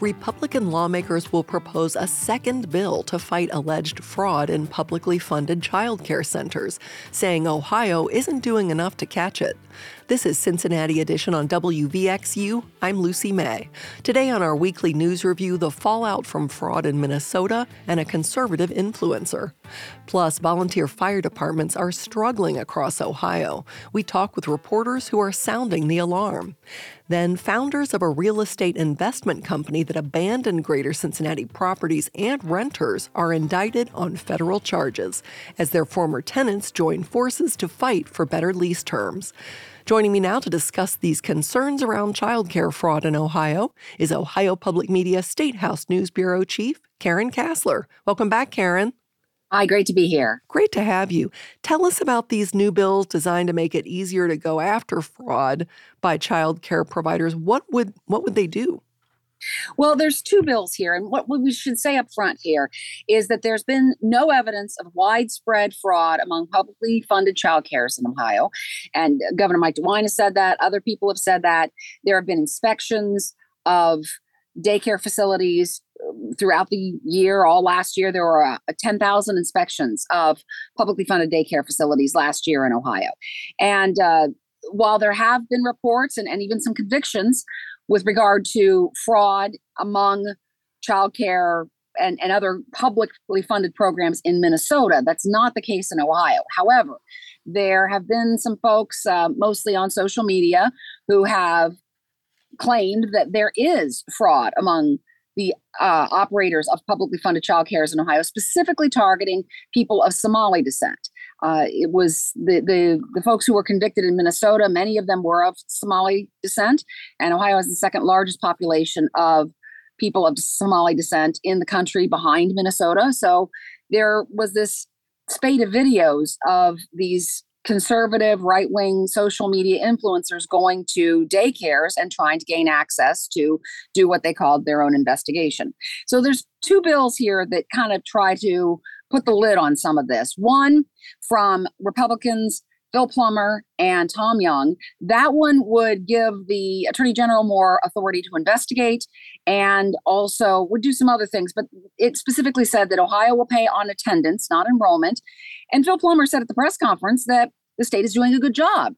Republican lawmakers will propose a second bill to fight alleged fraud in publicly funded child care centers, saying Ohio isn't doing enough to catch it. This is Cincinnati Edition on WVXU. I'm Lucy May. Today on our weekly news review, the fallout from fraud in Minnesota and a conservative influencer. Plus, volunteer fire departments are struggling across Ohio. We talk with reporters who are sounding the alarm. Then, founders of a real estate investment company that abandoned Greater Cincinnati properties and renters are indicted on federal charges as their former tenants join forces to fight for better lease terms. Joining me now to discuss these concerns around childcare fraud in Ohio is Ohio Public Media State House News Bureau Chief Karen Kasler. Welcome back, Karen. Hi, great to be here. Great to have you. Tell us about these new bills designed to make it easier to go after fraud by child care providers. What would they do? Well, there's two bills here, and what we should say up front here is that there's been no evidence of widespread fraud among publicly funded child cares in Ohio. And Governor Mike DeWine has said that. Other people have said that. There have been inspections of daycare facilities throughout the year. All last year, there were 10,000 inspections of publicly funded daycare facilities last year in Ohio. And while there have been reports and even some convictions with regard to fraud among childcare and other publicly funded programs in Minnesota, that's not the case in Ohio. However, there have been some folks, mostly on social media, who have claimed that there is fraud among the operators of publicly funded child cares in Ohio, specifically targeting people of Somali descent. It was the folks who were convicted in Minnesota. Many of them were of Somali descent, and Ohio has the second largest population of people of Somali descent in the country behind Minnesota. So there was this spate of videos of these conservative right-wing social media influencers going to daycares and trying to gain access to do what they called their own investigation. So there's two bills here that kind of try to put the lid on some of this. One from Republicans Phil Plummer and Tom Young. That one would give the Attorney General more authority to investigate and also would do some other things. But it specifically said that Ohio will pay on attendance, not enrollment. And Phil Plummer said at the press conference that the state is doing a good job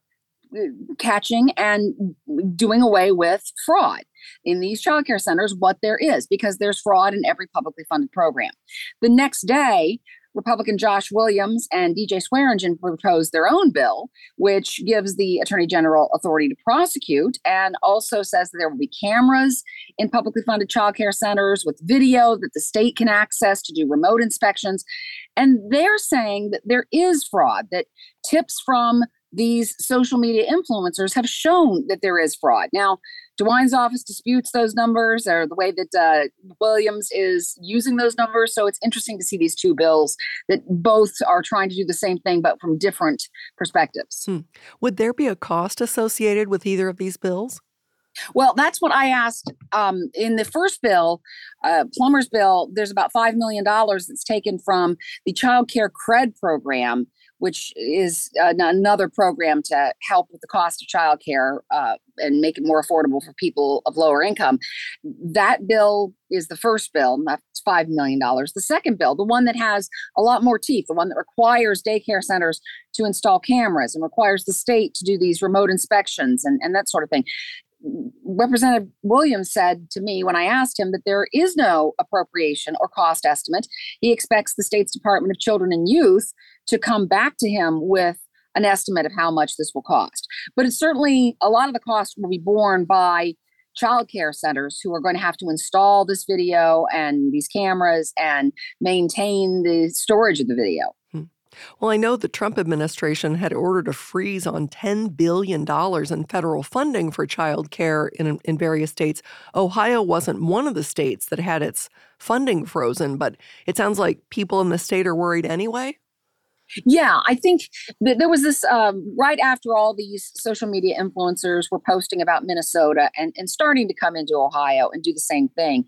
catching and doing away with fraud in these child care centers, what there is, because there's fraud in every publicly funded program. The next day, Republican Josh Williams and DJ Swearengin proposed their own bill, which gives the Attorney General authority to prosecute and also says that there will be cameras in publicly funded child care centers with video that the state can access to do remote inspections. And they're saying that there is fraud, that tips from these social media influencers have shown that there is fraud. Now, DeWine's office disputes those numbers or the way that Williams is using those numbers. So it's interesting to see these two bills that both are trying to do the same thing, but from different perspectives. Would there be a cost associated with either of these bills? Well, that's what I asked in the first bill, Plummer's bill. There's about $5 million that's taken from the Child Care Cred program, which is another program to help with the cost of child care and make it more affordable for people of lower income. That bill is the first bill, that's $5 million. The second bill, the one that has a lot more teeth, the one that requires daycare centers to install cameras and requires the state to do these remote inspections and that sort of thing. Representative Williams said to me when I asked him that there is no appropriation or cost estimate. He expects the state's Department of Children and Youth to come back to him with an estimate of how much this will cost. But it's certainly a lot of the cost will be borne by child care centers who are going to have to install this video and these cameras and maintain the storage of the video. Well, I know the Trump administration had ordered a freeze on $10 billion in federal funding for child care in various states. Ohio wasn't one of the states that had its funding frozen, but it sounds like people in the state are worried anyway. Yeah, I think that there was this right after all these social media influencers were posting about Minnesota and starting to come into Ohio and do the same thing.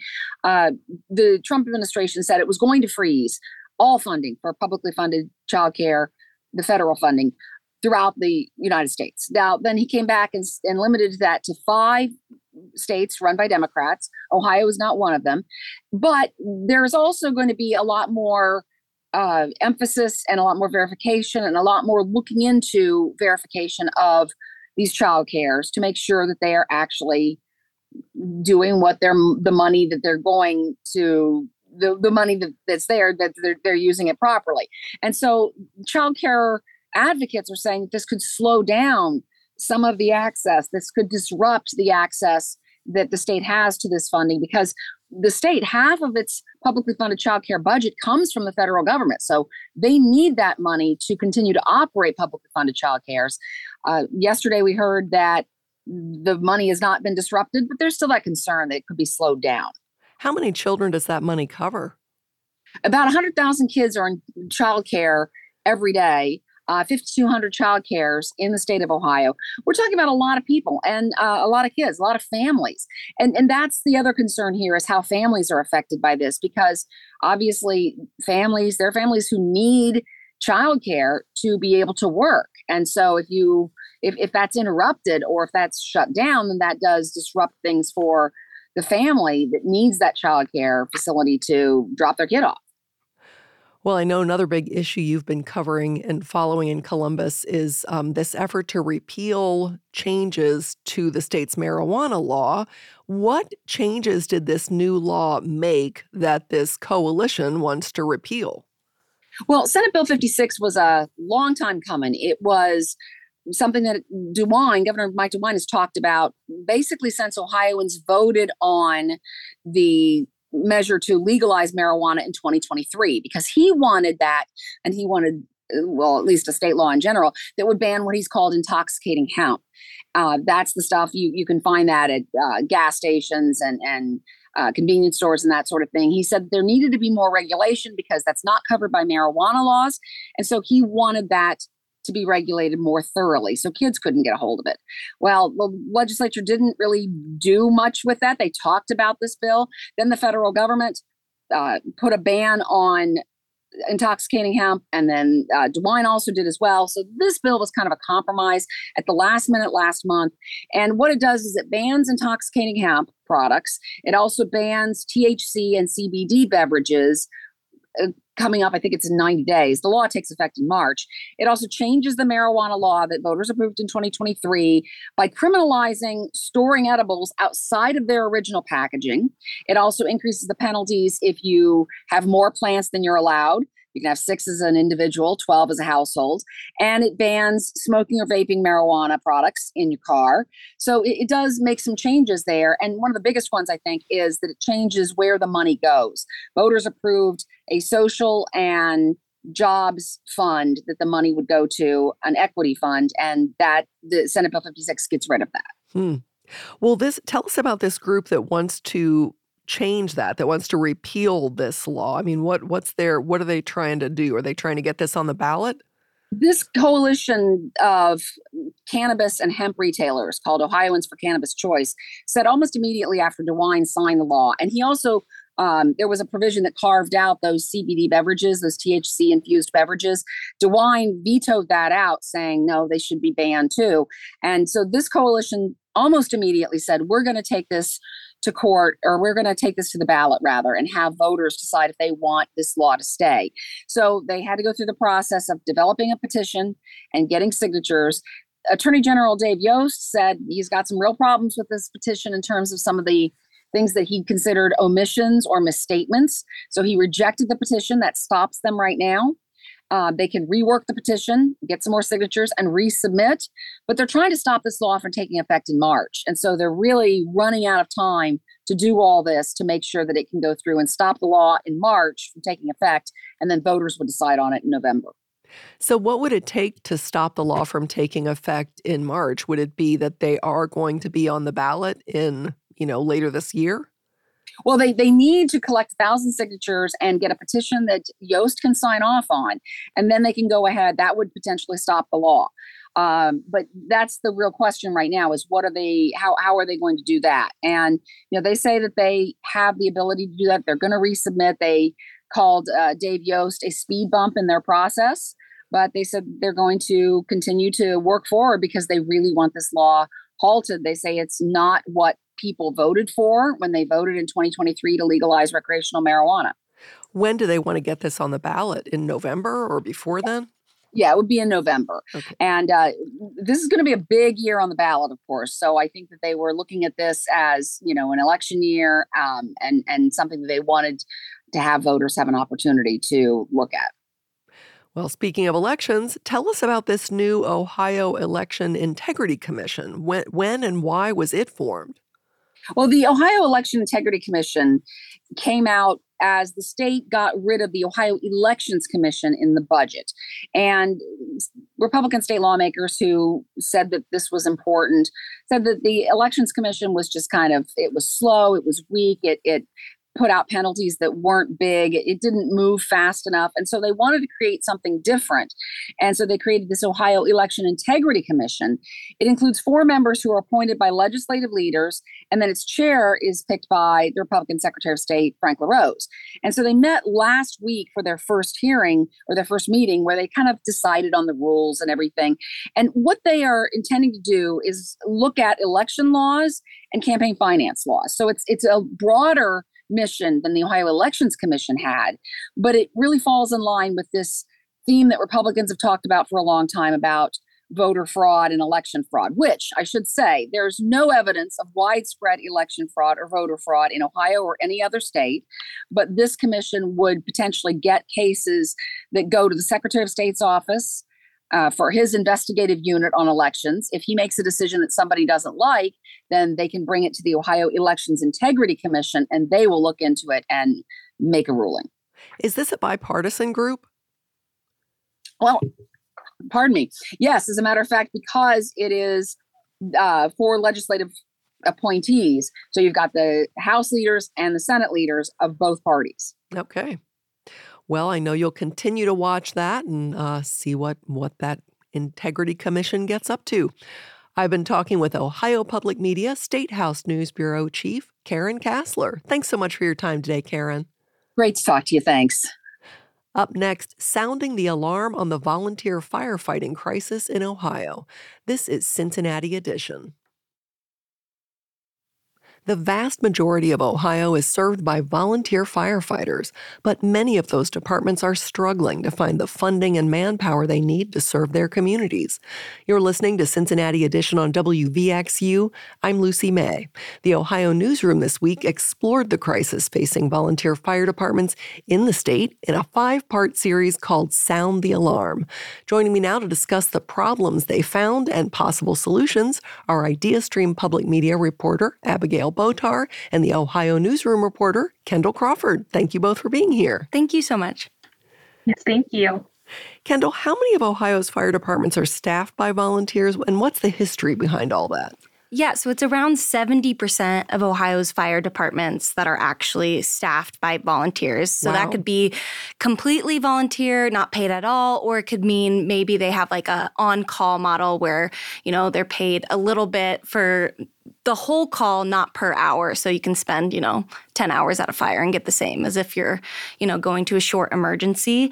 The Trump administration said it was going to freeze all funding for publicly funded childcare, the federal funding throughout the United States. Now, then he came back and limited that to 5 states run by Democrats. Ohio is not one of them. But there's also going to be a lot more emphasis and a lot more verification and a lot more looking into verification of these child cares to make sure that they are actually doing what the money that they're going to the money that's there, that they're using it properly. And so child care advocates are saying that this could slow down some of the access. This could disrupt the access that the state has to this funding, because the state, half of its publicly funded child care budget comes from the federal government. So they need that money to continue to operate publicly funded child cares. Yesterday, we heard that the money has not been disrupted, but there's still that concern that it could be slowed down. How many children does that money cover? About 100,000 kids are in child care every day. 5,200 child cares in the state of Ohio. We're talking about a lot of people and a lot of kids, a lot of families. And that's the other concern here, is how families are affected by this, because obviously there are families who need child care to be able to work. And so if that's interrupted or if that's shut down, then that does disrupt things for the family that needs that child care facility to drop their kid off. Well, I know another big issue you've been covering and following in Columbus is this effort to repeal changes to the state's marijuana law. What changes did this new law make that this coalition wants to repeal? Well, Senate Bill 56 was a long time coming. It was something that Governor Mike DeWine has talked about basically since Ohioans voted on the measure to legalize marijuana in 2023, because he wanted that, and he wanted, well, at least a state law in general, that would ban what he's called intoxicating hemp. That's the stuff you can find that at gas stations and convenience stores and that sort of thing. He said there needed to be more regulation because that's not covered by marijuana laws. And so he wanted that to be regulated more thoroughly so kids couldn't get a hold of it. Well, the legislature didn't really do much with that. They talked about this bill. Then the federal government put a ban on intoxicating hemp, and then DeWine also did as well. So this bill was kind of a compromise at the last minute last month. And what it does is it bans intoxicating hemp products. It also bans THC and CBD beverages coming up. I think it's in 90 days. The law takes effect in March. It also changes the marijuana law that voters approved in 2023 by criminalizing storing edibles outside of their original packaging. It also increases the penalties if you have more plants than you're allowed. You can have 6 as an individual, 12 as a household. And it bans smoking or vaping marijuana products in your car. So it does make some changes there. And one of the biggest ones, I think, is that it changes where the money goes. Voters approved a social and jobs fund that the money would go to, an equity fund, and that the Senate Bill 56 gets rid of that. Well, tell us about this group that wants to change that wants to repeal this law. I mean, what are they trying to do? Are they trying to get this on the ballot? This coalition of cannabis and hemp retailers called Ohioans for Cannabis Choice said almost immediately after DeWine signed the law, and he also there was a provision that carved out those CBD beverages, those THC infused beverages. DeWine vetoed that out, saying no, they should be banned too. And so this coalition almost immediately said, we're going to take this to court, or we're going to take this to the ballot rather, and have voters decide if they want this law to stay. So they had to go through the process of developing a petition and getting signatures. Attorney General Dave Yost said he's got some real problems with this petition in terms of some of the things that he considered omissions or misstatements. So he rejected the petition. That stops them right now. They can rework the petition, get some more signatures, and resubmit. But they're trying to stop this law from taking effect in March. And so they're really running out of time to do all this to make sure that it can go through and stop the law in March from taking effect. And then voters would decide on it in November. So what would it take to stop the law from taking effect in March? Would it be that they are going to be on the ballot in, later this year? Well, they need to collect 1,000 signatures and get a petition that Yost can sign off on, and then they can go ahead. That would potentially stop the law. But that's the real question right now: is how are they going to do that? And they say that they have the ability to do that. They're going to resubmit. They called Dave Yost a speed bump in their process, but they said they're going to continue to work forward because they really want this law halted. They say it's not what people voted for when they voted in 2023 to legalize recreational marijuana. When do they want to get this on the ballot? In November or before then? Yeah, it would be in November. Okay. And this is going to be a big year on the ballot, of course. So I think that they were looking at this as, an election year and something that they wanted to have voters have an opportunity to look at. Well, speaking of elections, tell us about this new Ohio Election Integrity Commission. When and why was it formed? Well, the Ohio Election Integrity Commission came out as the state got rid of the Ohio Elections Commission in the budget. And Republican state lawmakers who said that this was important said that the Elections Commission was just it was slow, it was weak, it put out penalties that weren't big. It didn't move fast enough. And so they wanted to create something different. And so they created this Ohio Election Integrity Commission. It includes 4 members who are appointed by legislative leaders. And then its chair is picked by the Republican Secretary of State, Frank LaRose. And so they met last week for their first hearing or their first meeting where they kind of decided on the rules and everything. And what they are intending to do is look at election laws and campaign finance laws. So it's a broader mission than the Ohio Elections Commission had, but it really falls in line with this theme that Republicans have talked about for a long time about voter fraud and election fraud, which I should say there's no evidence of widespread election fraud or voter fraud in Ohio or any other state. But this commission would potentially get cases that go to the Secretary of State's office for his investigative unit on elections. If he makes a decision that somebody doesn't like, then they can bring it to the Ohio Elections Integrity Commission, and they will look into it and make a ruling. Is this a bipartisan group? Well, pardon me. Yes, as a matter of fact, because it is for legislative appointees. So you've got the House leaders and the Senate leaders of both parties. Okay. Well, I know you'll continue to watch that and see what that Integrity Commission gets up to. I've been talking with Ohio Public Media State House News Bureau Chief Karen Kasler. Thanks so much for your time today, Karen. Great to talk to you. Thanks. Up next, sounding the alarm on the volunteer firefighting crisis in Ohio. This is Cincinnati Edition. The vast majority of Ohio is served by volunteer firefighters, but many of those departments are struggling to find the funding and manpower they need to serve their communities. You're listening to Cincinnati Edition on WVXU. I'm Lucy May. The Ohio Newsroom this week explored the crisis facing volunteer fire departments in the state in a 5-part series called Sound the Alarm. Joining me now to discuss the problems they found and possible solutions are IdeaStream Public Media reporter Abigail Botar and the Ohio Newsroom reporter, Kendall Crawford. Thank you both for being here. Thank you so much. Yes, thank you. Kendall, how many of Ohio's fire departments are staffed by volunteers, and what's the history behind all that? Yeah, so it's around 70% of Ohio's fire departments that are actually staffed by volunteers. So that could be completely volunteer, not paid at all, or it could mean maybe they have like a on-call model where, they're paid a little bit for the whole call, not per hour. So you can spend, 10 hours at a fire and get the same as if you're, going to a short emergency.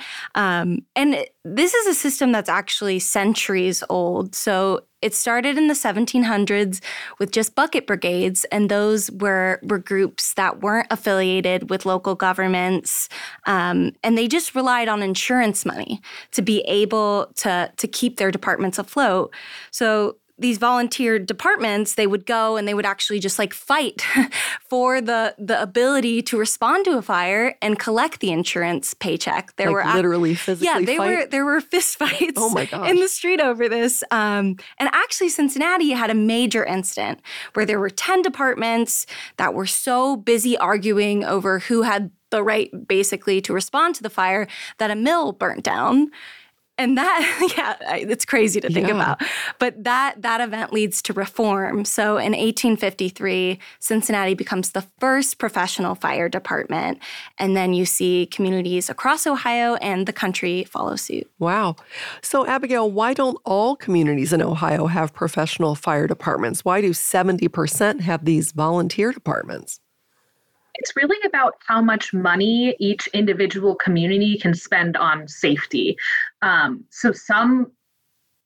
This is a system that's actually centuries old. So it started in the 1700s with just bucket brigades, and those were groups that weren't affiliated with local governments, and they just relied on insurance money to be able to keep their departments afloat. So these volunteer departments, they would go and they would actually just fight for the ability to respond to a fire and collect the insurance paycheck. There were literally physically fight? There were fist fights oh my gosh. in the street over this. And actually Cincinnati had a major incident where there were 10 departments that were so busy arguing over who had the right basically to respond to the fire that a mill burnt down. And that, it's crazy to think about. But that event leads to reform. So in 1853, Cincinnati becomes the first professional fire department. And then you see communities across Ohio and the country follow suit. Wow. So Abigail, why don't all communities in Ohio have professional fire departments? Why do 70% have these volunteer departments? It's really about how much money each individual community can spend on safety. So some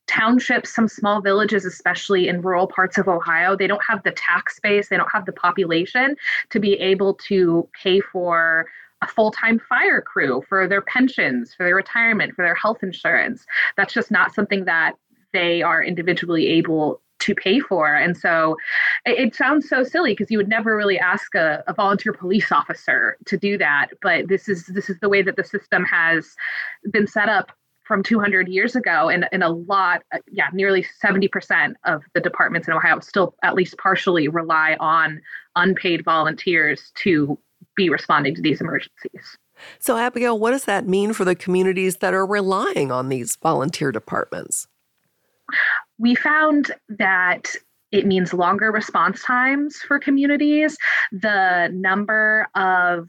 townships, some small villages, especially in rural parts of Ohio, they don't have the tax base, they don't have the population to be able to pay for a full-time fire crew, for their pensions, for their retirement, for their health insurance. That's just not something that they are individually able to pay for. And so it sounds so silly because you would never really ask a volunteer police officer to do that. But this is the way that the system has been set up from 200 years ago. And a lot, nearly 70% of the departments in Ohio still at least partially rely on unpaid volunteers to be responding to these emergencies. So, Abigail, what does that mean for the communities that are relying on these volunteer departments? We found that it means longer response times for communities. The number of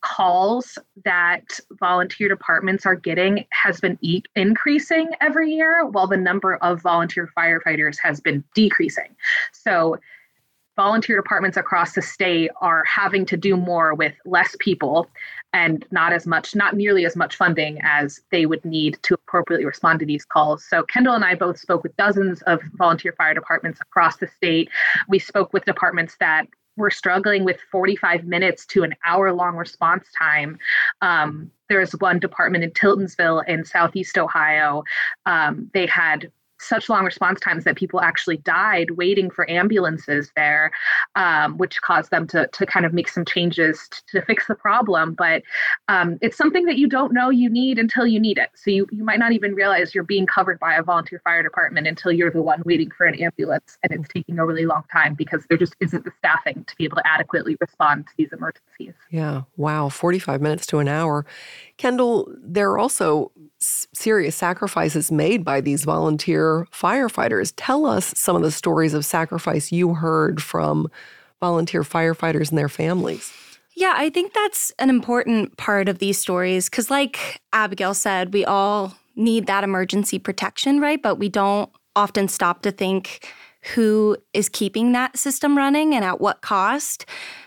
calls that volunteer departments are getting has been increasing every year, while the number of volunteer firefighters has been decreasing. So volunteer departments across the state are having to do more with less people and not nearly as much funding as they would need to appropriately respond to these calls. So Kendall and I both spoke with dozens of volunteer fire departments across the state. We spoke with departments that were struggling with 45 minutes to an hour-long response time. There's one department in Tiltonsville in Southeast Ohio. They had such long response times that people actually died waiting for ambulances there, which caused them to kind of make some changes to fix the problem. But it's something that you don't know you need until you need it. So you might not even realize you're being covered by a volunteer fire department until you're the one waiting for an ambulance. And it's taking a really long time because there just isn't the staffing to be able to adequately respond to these emergencies. Yeah. Wow. 45 minutes to an hour. Kendall, there are also serious sacrifices made by these volunteer firefighters. Tell us some of the stories of sacrifice you heard from volunteer firefighters and their families. Yeah, I think that's an important part of these stories because like Abigail said, we all need that emergency protection, right? But we don't often stop to think who is keeping that system running and at what cost.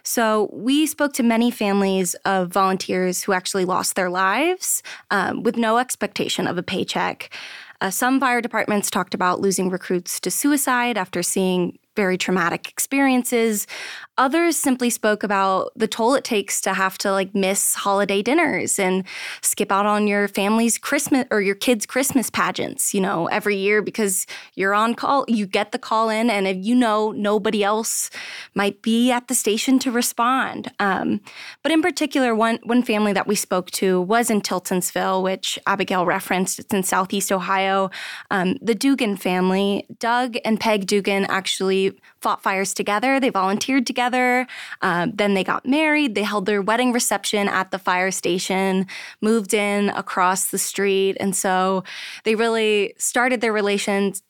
So we spoke to many families of volunteers who actually lost their lives with no expectation of a paycheck. Some fire departments talked about losing recruits to suicide after seeing very traumatic experiences. Others simply spoke about the toll it takes to have to miss holiday dinners and skip out on your family's Christmas or your kids' Christmas pageants, every year because you're on call. You get the call in, and if nobody else might be at the station to respond. But in particular, one family that we spoke to was in Tiltonsville, which Abigail referenced. It's in Southeast Ohio. The Dugan family, Doug and Peg Dugan, actually fought fires together. They volunteered together. Then they got married. They held their wedding reception at the fire station, moved in across the street. And so they really started their relationship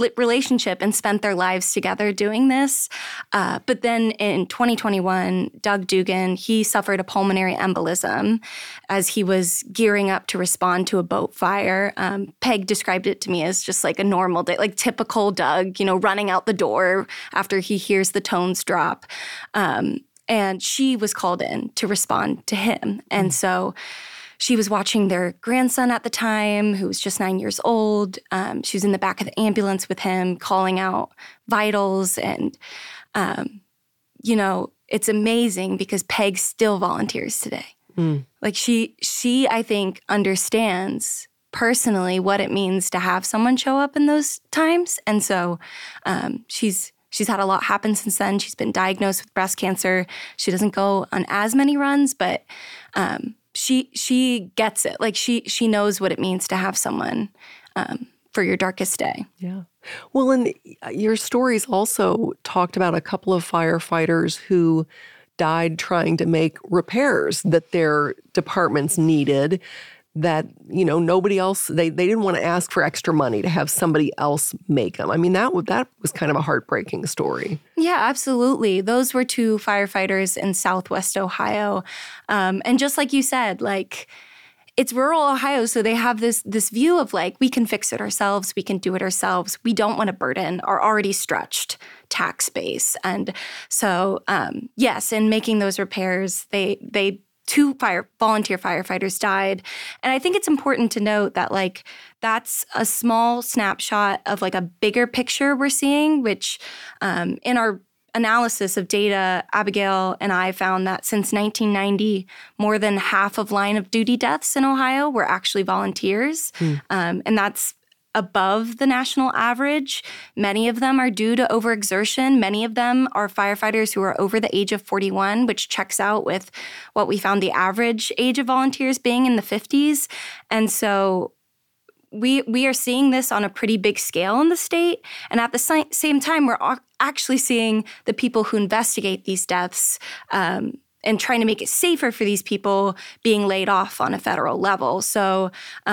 and spent their lives together doing this. But then in 2021, Doug Dugan, he suffered a pulmonary embolism as he was gearing up to respond to a boat fire. Peg described it to me as just like a normal day, like typical Doug, running out the door after he hears the tones drop. And she was called in to respond to him. And so she was watching their grandson at the time, who was just 9 years old. She was in the back of the ambulance with him, calling out vitals. And, it's amazing because Peg still volunteers today. She, I think, understands personally what it means to have someone show up in those times. And so she's had a lot happen since then. She's been diagnosed with breast cancer. She doesn't go on as many runs, but she gets it. She knows what it means to have someone for your darkest day. Yeah. Well, and your stories also talked about a couple of firefighters who died trying to make repairs that their departments needed that, nobody else, they didn't want to ask for extra money to have somebody else make them. I mean, that was kind of a heartbreaking story. Yeah, absolutely. Those were two firefighters in Southwest Ohio. And just like you said, it's rural Ohio, so they have this view of we can fix it ourselves, we can do it ourselves. We don't want to burden our already stretched tax base. And so, yes, in making those repairs, they two volunteer firefighters died. And I think it's important to note that like that's a small snapshot of like a bigger picture we're seeing, which in our analysis of data, Abigail and I found that since 1990, more than half of line of duty deaths in Ohio were actually volunteers. And that's above the national average. Many of them are due to overexertion. Many of them are firefighters who are over the age of 41, which checks out with what we found the average age of volunteers being in the 50s. And so we are seeing this on a pretty big scale in the state. And at the same time, we're actually seeing the people who investigate these deaths and trying to make it safer for these people being laid off on a federal level. So,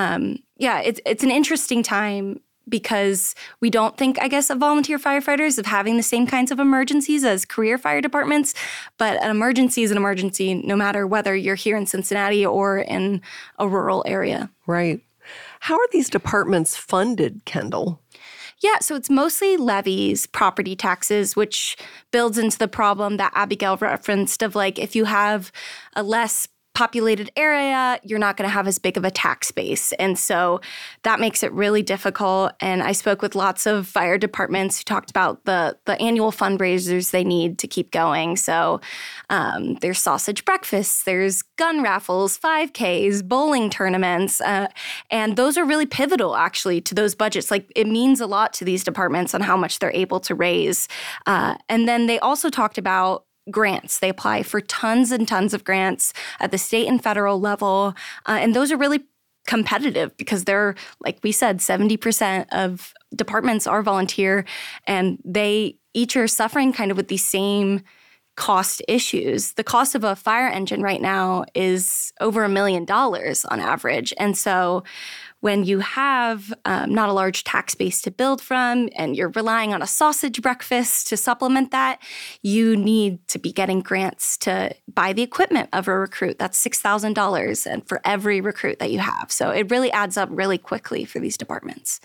it's an interesting time because we don't think, I guess, of volunteer firefighters of having the same kinds of emergencies as career fire departments. But an emergency is an emergency, no matter whether you're here in Cincinnati or in a rural area. Right. How are these departments funded, Kendall? Yeah, so it's mostly levies, property taxes, which builds into the problem that Abigail referenced of like if you have a less populated area, you're not going to have as big of a tax base. And so that makes it really difficult. And I spoke with lots of fire departments who talked about the annual fundraisers they need to keep going. So there's sausage breakfasts, there's gun raffles, 5Ks, bowling tournaments. And those are really pivotal, actually, to those budgets. Like it means a lot to these departments on how much they're able to raise. And then they also talked about grants. They apply for tons and tons of grants at the state and federal level. And those are really competitive because they're, like we said, 70% of departments are volunteer, and they each are suffering kind of with these same cost issues. The cost of a fire engine right now is over $1 million on average. And so when you have not a large tax base to build from and you're relying on a sausage breakfast to supplement that, you need to be getting grants to buy the equipment of a recruit. That's $6,000 and for every recruit that you have. So it really adds up really quickly for these departments.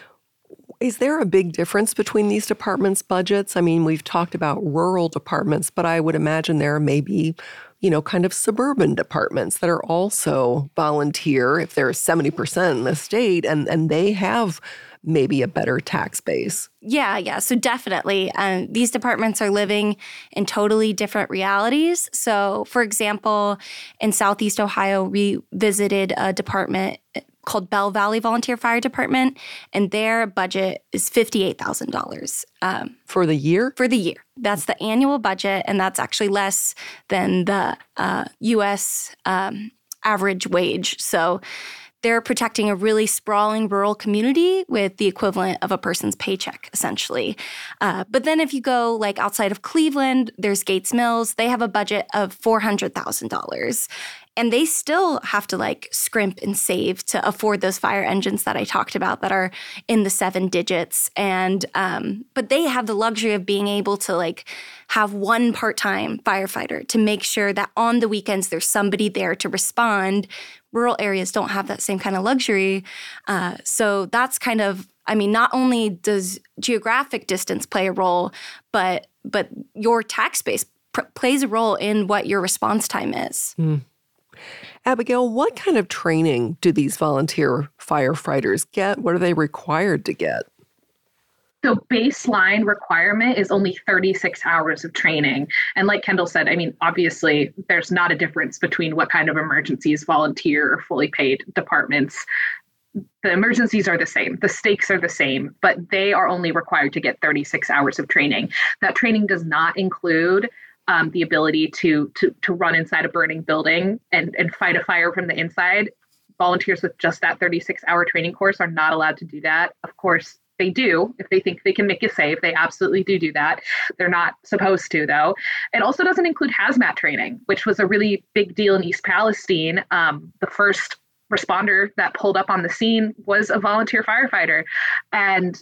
Is there a big difference between these departments' budgets? I mean, we've talked about rural departments, but I would imagine there may be, kind of suburban departments that are also volunteer if they're 70% in the state and they have maybe a better tax base. Yeah. So definitely. These departments are living in totally different realities. So, for example, in Southeast Ohio, we visited a department called Bell Valley Volunteer Fire Department, and their budget is $58,000. For the year? For the year. That's the annual budget, and that's actually less than the U.S. Average wage. So they're protecting a really sprawling rural community with the equivalent of a person's paycheck, essentially. But then if you go like outside of Cleveland, there's Gates Mills. They have a budget of $400,000. And they still have to like scrimp and save to afford those fire engines that I talked about that are in the 7 digits. And but they have the luxury of being able to like have one part-time firefighter to make sure that on the weekends there's somebody there to respond. Rural areas don't have that same kind of luxury. So that's kind of, I mean, not only does geographic distance play a role, but your tax base plays a role in what your response time is. Abigail, what kind of training do these volunteer firefighters get? What are they required to get? So baseline requirement is only 36 hours of training. And like Kendall said, I mean, obviously, there's not a difference between what kind of emergencies volunteer or fully paid departments. The emergencies are the same. The stakes are the same, but they are only required to get 36 hours of training. That training does not include the ability to run inside a burning building and fight a fire from the inside. Volunteers with just that 36-hour training course are not allowed to do that. Of course, they do. If they think they can make you safe, they absolutely do that. They're not supposed to, though. It also doesn't include hazmat training, which was a really big deal in East Palestine. The first responder that pulled up on the scene was a volunteer firefighter. And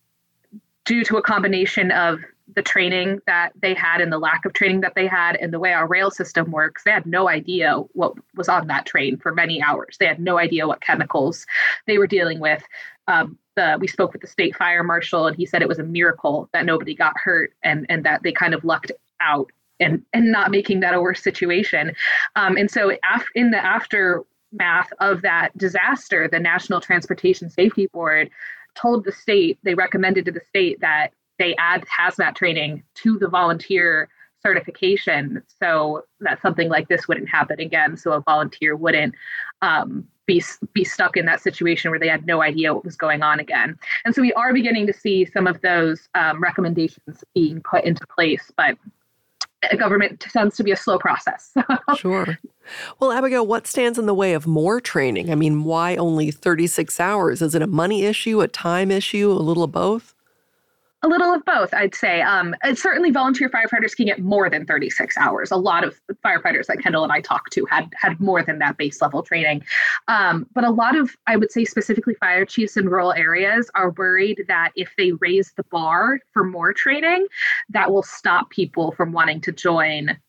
due to a combination of the training that they had and the lack of training that they had and the way our rail system works, they had no idea what was on that train for many hours. They had no idea what chemicals they were dealing with. We spoke with the state fire marshal, and he said it was a miracle that nobody got hurt and that they kind of lucked out and not making that a worse situation. And so in the aftermath of that disaster, the National Transportation Safety Board told the state, they recommended to the state that they add hazmat training to the volunteer certification so that something like this wouldn't happen again. So a volunteer wouldn't be stuck in that situation where they had no idea what was going on again. And so we are beginning to see some of those recommendations being put into place, but government tends to be a slow process. Sure. Well, Abigail, what stands in the way of more training? I mean, why only 36 hours? Is it a money issue, a time issue, a little of both? A little of both, I'd say. Certainly volunteer firefighters can get more than 36 hours. A lot of firefighters that Kendall and I talked to had more than that base level training. But a lot of, I would say specifically fire chiefs in rural areas are worried that if they raise the bar for more training, that will stop people from wanting to join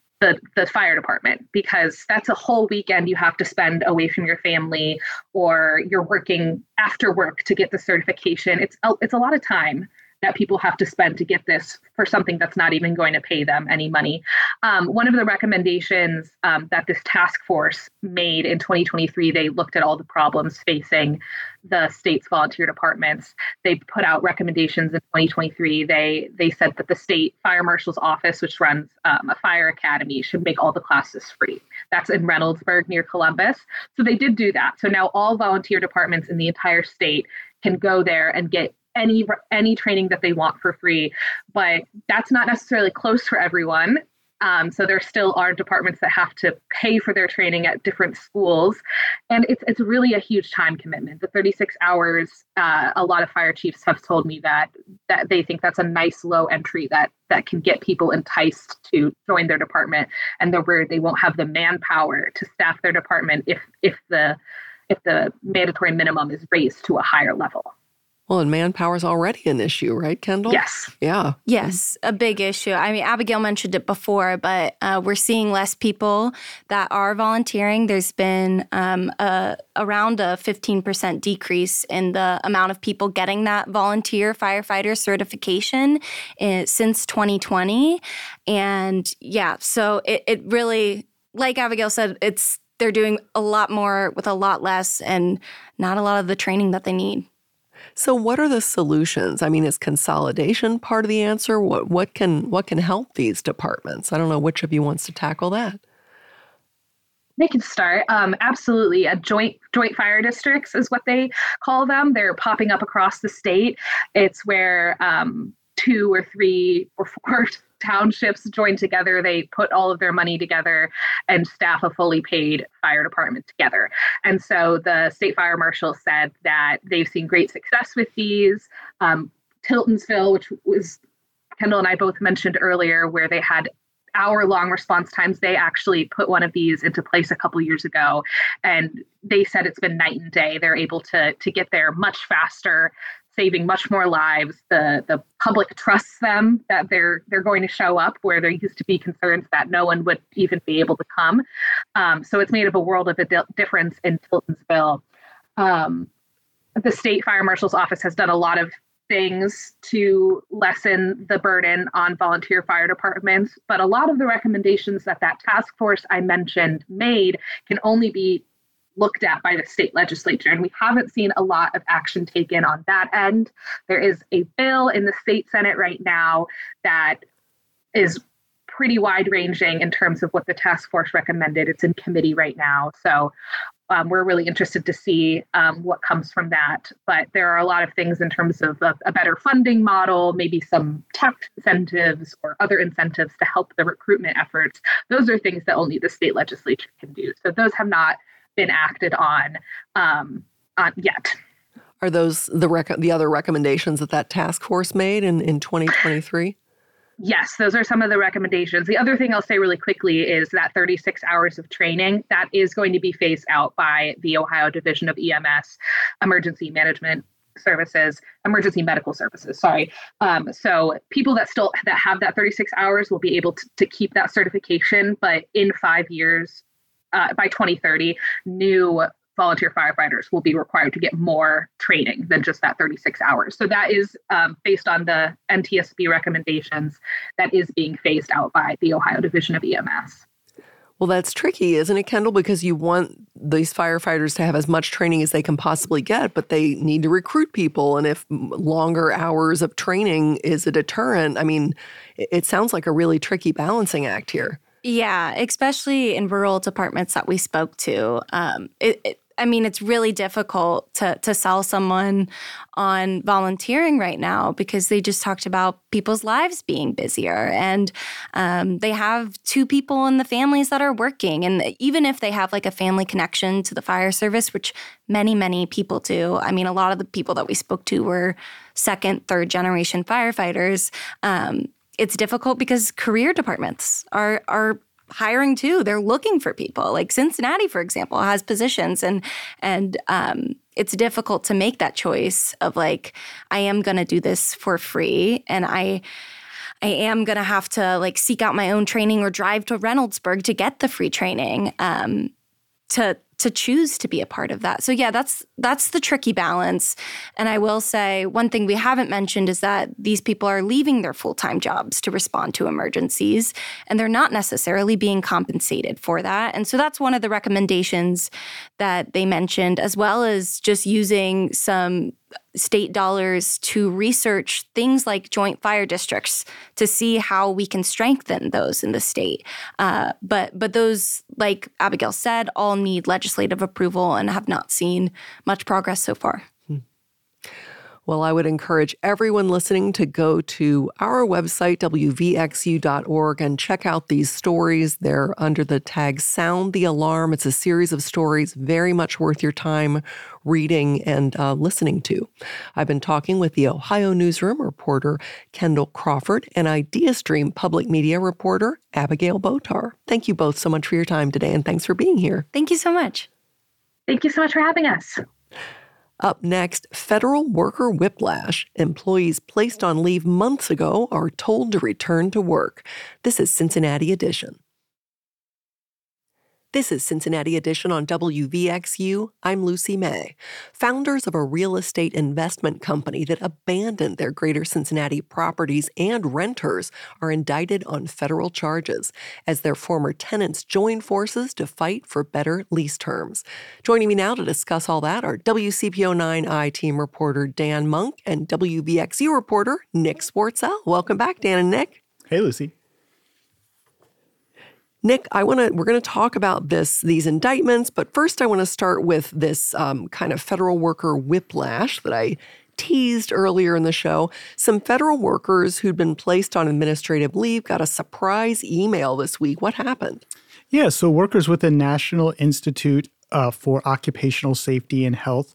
the fire department, because that's a whole weekend you have to spend away from your family, or you're working after work to get the certification. It's a lot of time that people have to spend to get this for something that's not even going to pay them any money. One of the recommendations that this task force made in 2023, they looked at all the problems facing the state's volunteer departments. They put out recommendations in 2023. They said that the state fire marshal's office, which runs a fire academy, should make all the classes free. That's in Reynoldsburg near Columbus. So they did do that. So now all volunteer departments in the entire state can go there and get any training that they want for free, but that's not necessarily close for everyone. So there still are departments that have to pay for their training at different schools, and it's really a huge time commitment. The 36 hours, a lot of fire chiefs have told me that they think that's a nice low entry that can get people enticed to join their department, and they're worried they won't have the manpower to staff their department if the mandatory minimum is raised to a higher level. Well, and manpower is already an issue, right, Kendall? Yes. Yeah. Yes, a big issue. I mean, Abigail mentioned it before, but we're seeing less people that are volunteering. There's been around a 15% decrease in the amount of people getting that volunteer firefighter certification since 2020. And yeah, so it really, like Abigail said, they're doing a lot more with a lot less and not a lot of the training that they need. So what are the solutions? I mean, is consolidation part of the answer? What can help these departments? I don't know which of you wants to tackle that. They can start. Absolutely. Joint fire districts is what they call them. They're popping up across the state. It's where 2 or 3 or 4 townships join together. They put all of their money together and staff a fully paid fire department together. And so the state fire marshal said that they've seen great success with these. Tiltonsville, which was Kendall and I both mentioned earlier, where they had hour-long response times, they actually put one of these into place a couple years ago. And they said it's been night and day. They're able to get there much faster, saving much more lives. The public trusts them that they're going to show up, where there used to be concerns that no one would even be able to come. So it's made a world of a difference in Tiltonsville. The state fire marshal's office has done a lot of things to lessen the burden on volunteer fire departments, but a lot of the recommendations that task force I mentioned made can only be looked at by the state legislature, and we haven't seen a lot of action taken on that end. There is a bill in the state Senate right now that is pretty wide-ranging in terms of what the task force recommended. It's in committee right now, so we're really interested to see what comes from that. But there are a lot of things in terms of a better funding model, maybe some tax incentives or other incentives to help the recruitment efforts. Those are things that only the state legislature can do. So those have not been acted on yet. Are those the other recommendations that task force made in 2023? Yes, those are some of the recommendations. The other thing I'll say really quickly is that 36 hours of training, that is going to be phased out by the Ohio Division of EMS, Emergency Medical Services, sorry. So people that have that 36 hours will be able to keep that certification, but in 5 years, by 2030, new volunteer firefighters will be required to get more training than just that 36 hours. So that is based on the NTSB recommendations that is being phased out by the Ohio Division of EMS. Well, that's tricky, isn't it, Kendall? Because you want these firefighters to have as much training as they can possibly get, but they need to recruit people. And if longer hours of training is a deterrent, I mean, it sounds like a really tricky balancing act here. Yeah, especially in rural departments that we spoke to. It's really difficult to sell someone on volunteering right now because they just talked about people's lives being busier, and they have two people in the families that are working. And even if they have like a family connection to the fire service, which many, many people do, I mean, a lot of the people that we spoke to were second, third generation firefighters. It's difficult because career departments are hiring too. They're looking for people. Like Cincinnati, for example, has positions, and it's difficult to make that choice of like, I am going to do this for free, and I am going to have to like seek out my own training or drive to Reynoldsburg to get the free training to choose to be a part of that. So yeah, that's the tricky balance. And I will say one thing we haven't mentioned is that these people are leaving their full-time jobs to respond to emergencies, and they're not necessarily being compensated for that. And so that's one of the recommendations that they mentioned, as well as just using some state dollars to research things like joint fire districts to see how we can strengthen those in the state. But those, like Abigail said, all need legislative approval and have not seen much progress so far. Well, I would encourage everyone listening to go to our website, wvxu.org, and check out these stories. They're under the tag Sound the Alarm. It's a series of stories very much worth your time reading and listening to. I've been talking with the Ohio Newsroom reporter Kendall Crawford and IdeaStream public media reporter Abigail Botar. Thank you both so much for your time today, and thanks for being here. Thank you so much. Thank you so much for having us. Up next, federal worker whiplash. Employees placed on leave months ago are told to return to work. This is Cincinnati Edition. This is Cincinnati Edition on WVXU. I'm Lucy May. Founders of a real estate investment company that abandoned their greater Cincinnati properties and renters are indicted on federal charges as their former tenants join forces to fight for better lease terms. Joining me now to discuss all that are WCPO9 I-Team reporter Dan Monk and WVXU reporter Nick Swartzell. Welcome back, Dan and Nick. Hey, Lucy. Nick, we're going to talk about these indictments, but first I want to start with this kind of federal worker whiplash that I teased earlier in the show. Some federal workers who'd been placed on administrative leave got a surprise email this week. What happened? Yeah, so workers with the National Institute for Occupational Safety and Health,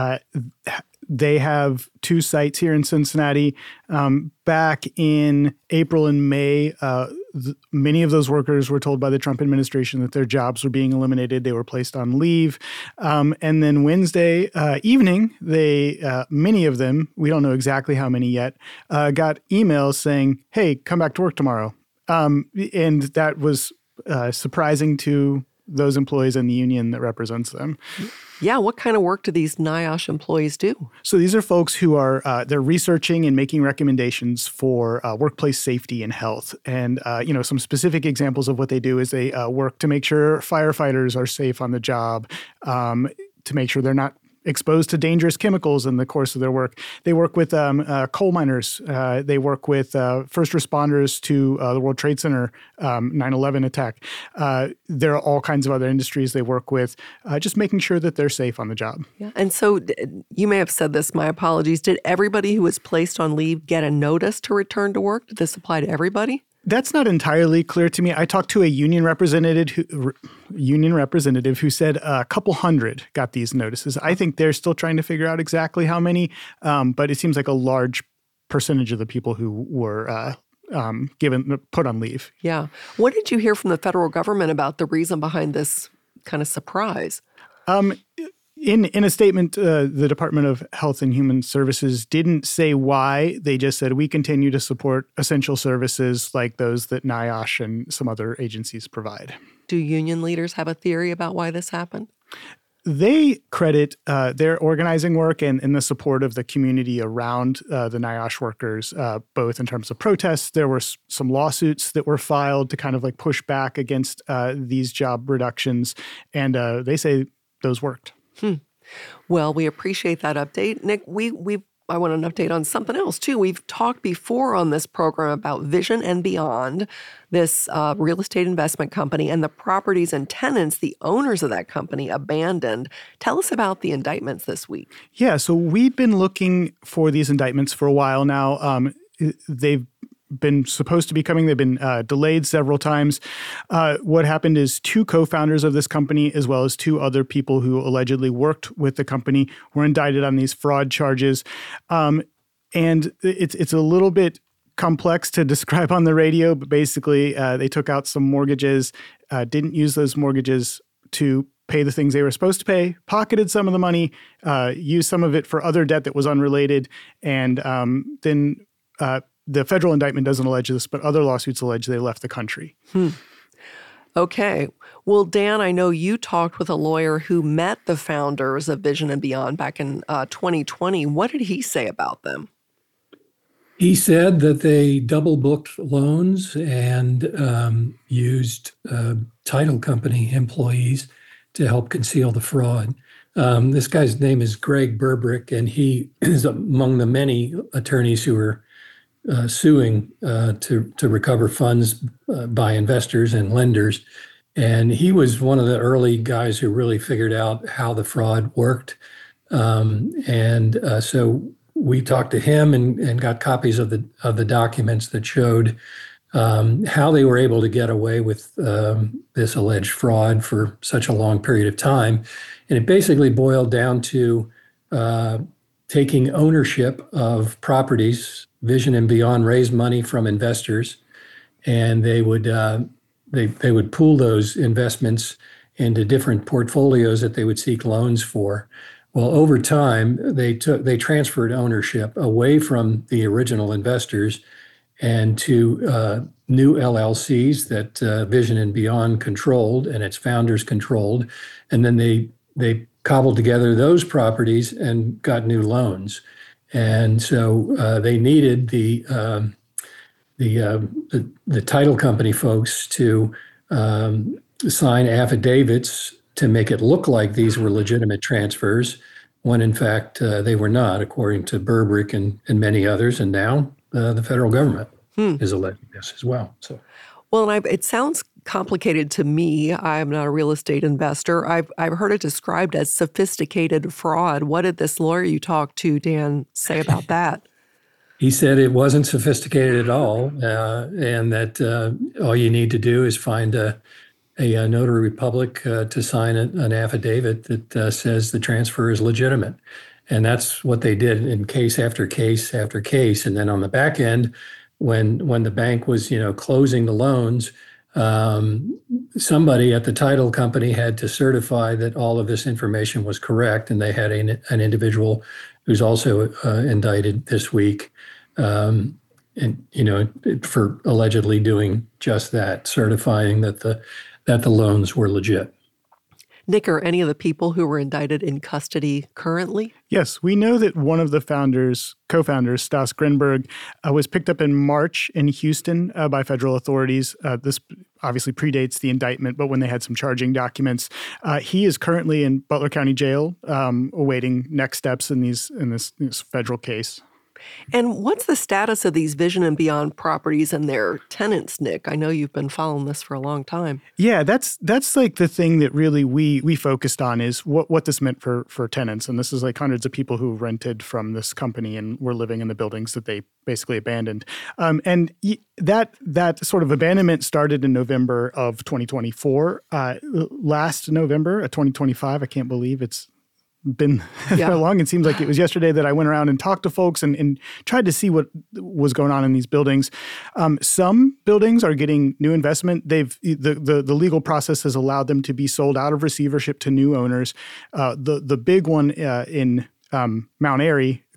they have two sites here in Cincinnati. Back in April and May, many of those workers were told by the Trump administration that their jobs were being eliminated. They were placed on leave. And then Wednesday evening, many of them, we don't know exactly how many yet, got emails saying, hey, come back to work tomorrow. And that was surprising to those employees and the union that represents them. Yeah, what kind of work do these NIOSH employees do? So these are folks who are they're researching and making recommendations for workplace safety and health. And some specific examples of what they do is they work to make sure firefighters are safe on the job, to make sure they're not exposed to dangerous chemicals in the course of their work. They work with coal miners. They work with first responders to the World Trade Center 9/11 attack. There are all kinds of other industries they work with, just making sure that they're safe on the job. Yeah. And so you may have said this, my apologies. Did everybody who was placed on leave get a notice to return to work? Did this apply to everybody? That's not entirely clear to me. I talked to a union representative who said a couple hundred got these notices. I think they're still trying to figure out exactly how many, but it seems like a large percentage of the people who were put on leave. Yeah. What did you hear from the federal government about the reason behind this kind of surprise? In a statement, the Department of Health and Human Services didn't say why. They just said, we continue to support essential services like those that NIOSH and some other agencies provide. Do union leaders have a theory about why this happened? they credit their organizing work and the support of the community around the NIOSH workers, both in terms of protests. There were some lawsuits that were filed to kind of like push back against these job reductions, and they say those worked. Well, we appreciate that update. Nick, I want an update on something else, too. We've talked before on this program about Vision and Beyond, this real estate investment company, and the properties and tenants the owners of that company abandoned. Tell us about the indictments this week. Yeah, so we've been looking for these indictments for a while now. They've been supposed to be coming. They've been delayed several times. What happened is two co-founders of this company, as well as two other people who allegedly worked with the company, were indicted on these fraud charges. And it's a little bit complex to describe on the radio, but basically they took out some mortgages, didn't use those mortgages to pay the things they were supposed to pay, pocketed some of the money, used some of it for other debt that was unrelated, and then the federal indictment doesn't allege this, but other lawsuits allege they left the country. Okay. Well, Dan, I know you talked with a lawyer who met the founders of Vision and Beyond back in 2020. What did he say about them? He said that they double booked loans and used title company employees to help conceal the fraud. This guy's name is Greg Burbrick, and he is among the many attorneys who are suing to recover funds by investors and lenders. And he was one of the early guys who really figured out how the fraud worked. So we talked to him and got copies of the documents that showed how they were able to get away with this alleged fraud for such a long period of time. And it basically boiled down to taking ownership of properties. Vision and Beyond raised money from investors, and they would pool those investments into different portfolios that they would seek loans for. Well, over time, they transferred ownership away from the original investors and to new LLCs that Vision and Beyond controlled and its founders controlled, and then they cobbled together those properties and got new loans. And so they needed the title company folks to sign affidavits to make it look like these were legitimate transfers, when in fact they were not, according to Burbrick and many others. And now the federal government is alleging this as well. So, well, and it sounds complicated to me. I'm not a real estate investor. I've heard it described as sophisticated fraud. What did this lawyer you talked to, Dan, say about that? He said it wasn't sophisticated at all, and that all you need to do is find a notary public to sign an affidavit that says the transfer is legitimate. And that's what they did in case after case after case. And then on the back end, when the bank was closing the loans, somebody at the title company had to certify that all of this information was correct, and they had an individual who's also indicted this week, and for allegedly doing just that, certifying that the loans were legit. Nick, are any of the people who were indicted in custody currently? Yes, we know that one of the co-founders, Stas Grinberg, was picked up in March in Houston by federal authorities. This obviously predates the indictment, but when they had some charging documents, he is currently in Butler County Jail, awaiting next steps in this federal case. And what's the status of these Vision and Beyond properties and their tenants, Nick? I know you've been following this for a long time. Yeah, that's like the thing that really we focused on is what this meant for tenants. And this is like hundreds of people who rented from this company and were living in the buildings that they basically abandoned. And that sort of abandonment started in November of 2024. Last November of 2025, I can't believe it's been so long. It seems like it was yesterday that I went around and talked to folks and tried to see what was going on in these buildings. Some buildings are getting new investment. The legal process has allowed them to be sold out of receivership to new owners. The big one in Mount Airy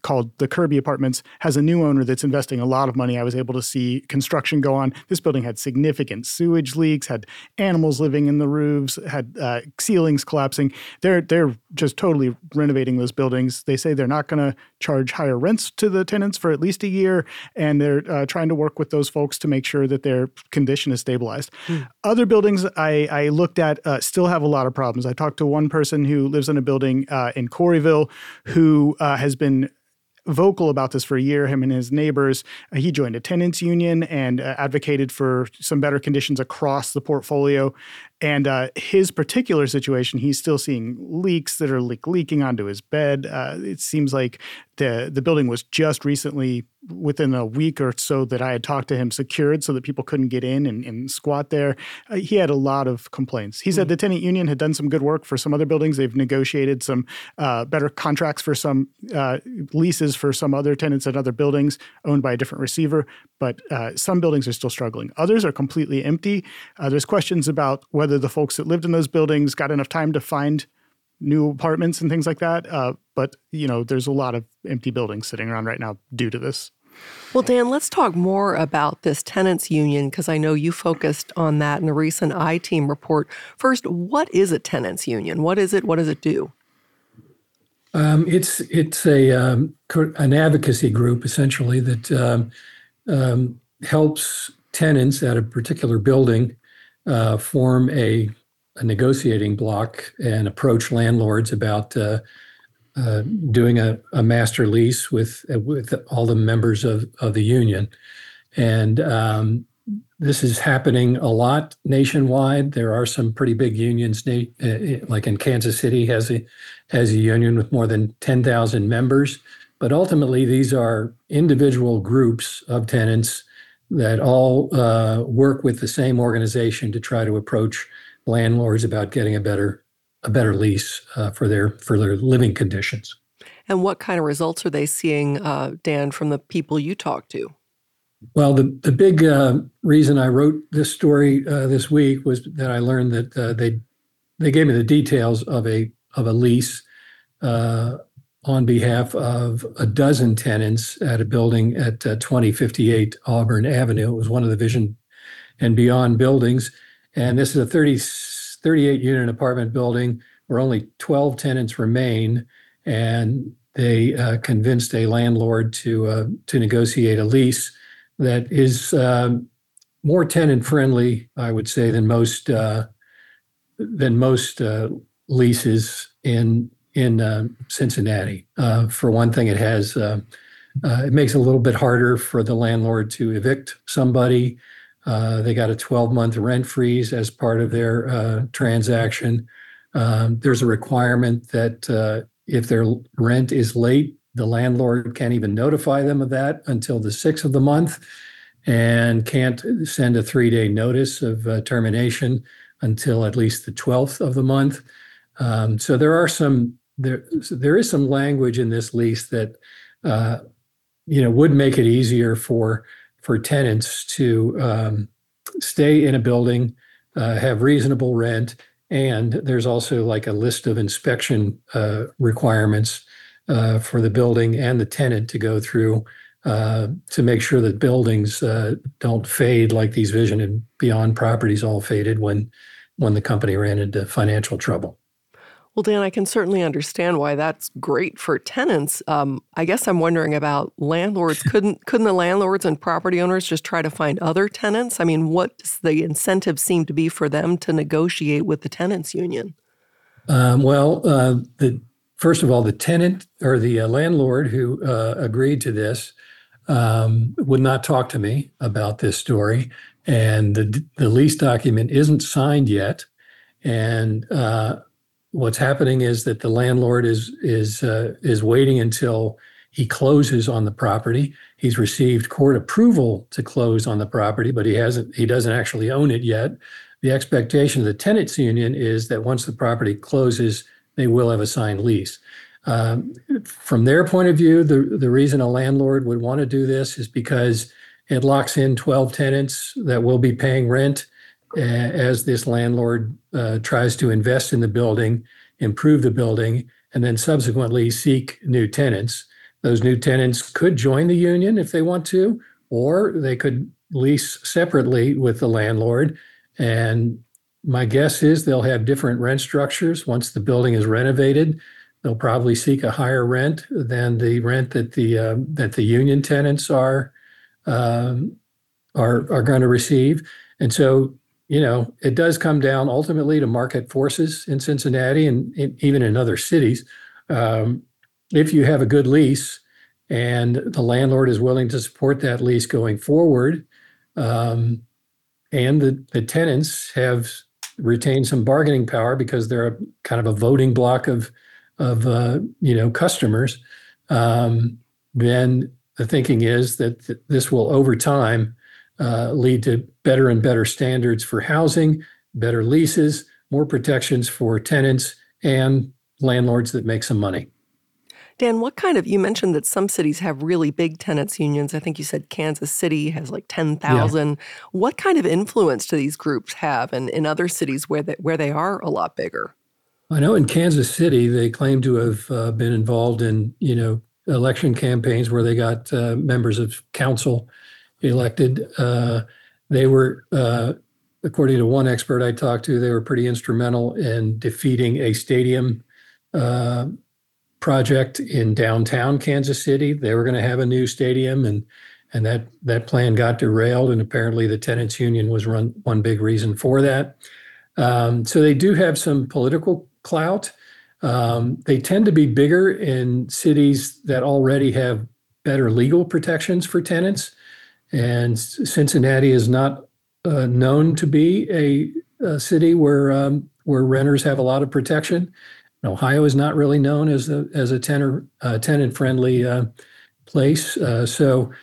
called the Kirby Apartments, has a new owner that's investing a lot of money. I was able to see construction go on. This building had significant sewage leaks, had animals living in the roofs, had ceilings collapsing. They're just totally renovating those buildings. They say they're not going to charge higher rents to the tenants for at least a year, and they're trying to work with those folks to make sure that their condition is stabilized. Other buildings I looked at still have a lot of problems. I talked to one person who lives in a building in Corryville who has been vocal about this for a year, him and his neighbors. He joined a tenants union and advocated for some better conditions across the portfolio. And his particular situation, he's still seeing leaks that are leaking onto his bed. It seems like the building was just recently, within a week or so that I had talked to him, secured so that people couldn't get in and squat there. He had a lot of complaints. He said the tenant union had done some good work for some other buildings. They've negotiated some better contracts for some leases for some other tenants at other buildings owned by a different receiver. But some buildings are still struggling. Others are completely empty. There's questions about whether the folks that lived in those buildings got enough time to find new apartments and things like that. But, there's a lot of empty buildings sitting around right now due to this. Well, Dan, let's talk more about this tenants union, because I know you focused on that in a recent I-Team report. First, what is a tenants union? What is it? What does it do? It's an advocacy group, essentially, that helps tenants at a particular building form a negotiating block and approach landlords about doing a master lease with all the members of the union. And this is happening a lot nationwide. There are some pretty big unions, like in Kansas City has a union with more than 10,000 members. But ultimately, these are individual groups of tenants that all work with the same organization to try to approach landlords about getting a better lease for their living conditions. And what kind of results are they seeing, Dan, from the people you talk to? Well, the big reason I wrote this story this week was that I learned that they gave me the details of a lease on behalf of a dozen tenants at a building at 2058 Auburn Avenue. It was one of the Vision and Beyond buildings. And this is a 38 unit apartment building where only 12 tenants remain. And they convinced a landlord to negotiate a lease that is more tenant friendly, I would say, than most leases in Cincinnati. For one thing, it makes it a little bit harder for the landlord to evict somebody. They got a 12-month rent freeze as part of their transaction. There's a requirement that if their rent is late, the landlord can't even notify them of that until the 6th of the month, and can't send a 3-day notice of termination until at least the 12th of the month. So there is some language in this lease that would make it easier for tenants to stay in a building, have reasonable rent, and there's also like a list of inspection requirements for the building and the tenant to go through to make sure that buildings don't fade like these Vision and Beyond properties all faded when the company ran into financial trouble. Well, Dan, I can certainly understand why that's great for tenants. I guess I'm wondering about landlords. Couldn't the landlords and property owners just try to find other tenants? I mean, what does the incentive seem to be for them to negotiate with the tenants union? First of all, the tenant or the landlord who agreed to this would not talk to me about this story, and the lease document isn't signed yet. And what's happening is that the landlord is waiting until he closes on the property. He's received court approval to close on the property, but he doesn't actually own it yet. The expectation of the tenants union is that once the property closes, they will have a signed lease. From their point of view, the reason a landlord would want to do this is because it locks in 12 tenants that will be paying rent as this landlord tries to invest in the building, improve the building, and then subsequently seek new tenants. those new tenants could join the union if they want to, or they could lease separately with the landlord. And my guess is they'll have different rent structures. Once the building is renovated, they'll probably seek a higher rent than the rent that the union tenants are going to receive. And so, it does come down ultimately to market forces in Cincinnati and even in other cities. If you have a good lease and the landlord is willing to support that lease going forward, and the tenants have retained some bargaining power because they're a kind of a voting block of customers, then the thinking is that this will over time lead to better and better standards for housing, better leases, more protections for tenants and landlords that make some money. Dan, you mentioned that some cities have really big tenants unions. I think you said Kansas City has like 10,000. Yeah. What kind of influence do these groups have in other cities where they are a lot bigger? I know in Kansas City, they claim to have been involved in, election campaigns where they got members of council elected. They were, according to one expert I talked to, they were pretty instrumental in defeating a stadium project in downtown Kansas City. They were going to have a new stadium, and that plan got derailed. And apparently, the tenants union was one big reason for that. So they do have some political clout. They tend to be bigger in cities that already have better legal protections for tenants. And Cincinnati is not known to be a city where renters have a lot of protection. Ohio is not really known as a tenant-friendly place. So,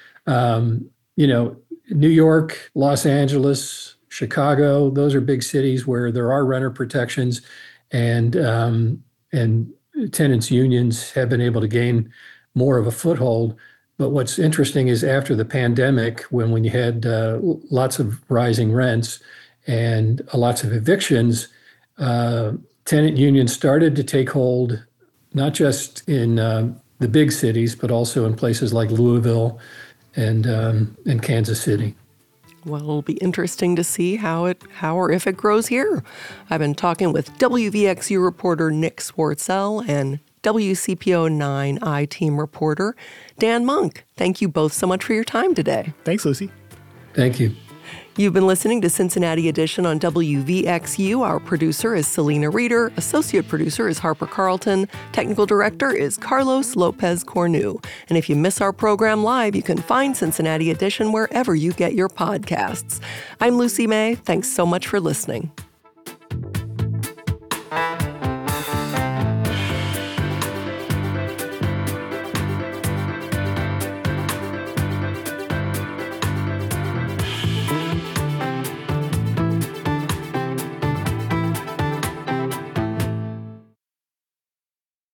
New York, Los Angeles, Chicago, those are big cities where there are renter protections, and tenants unions have been able to gain more of a foothold. But what's interesting is after the pandemic, when you had lots of rising rents and lots of evictions, tenant unions started to take hold, not just in the big cities, but also in places like Louisville and Kansas City. Well, it'll be interesting to see how or if it grows here. I've been talking with WVXU reporter Nick Swartzell and WCPO 9 I-Team reporter Dan Monk. Thank you both so much for your time today. Thanks, Lucy. Thank you. You've been listening to Cincinnati Edition on WVXU. Our producer is Selena Reeder. Associate producer is Harper Carlton. Technical director is Carlos Lopez Cornu. And if you miss our program live, you can find Cincinnati Edition wherever you get your podcasts. I'm Lucy May. Thanks so much for listening.